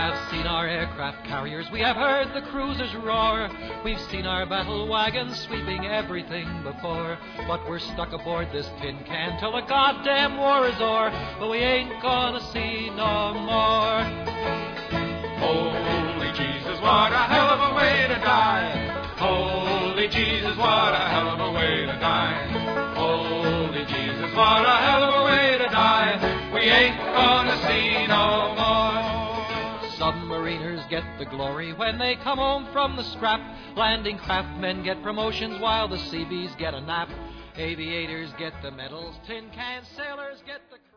have seen our aircraft carriers, we have heard the cruisers roar, we've seen our battle wagons sweeping everything before, but we're stuck aboard this tin can till the goddamn war is o'er, but we ain't gonna see no more. Holy Jesus, what a hell of a way to die. Holy Jesus, what a hell of a way to die. Holy Jesus, what a hell of a way to die. We ain't gonna see no more. Submariners get the glory when they come home from the scrap. Landing craft men get promotions while the Seabees get a nap. Aviators get the medals, tin can sailors get the...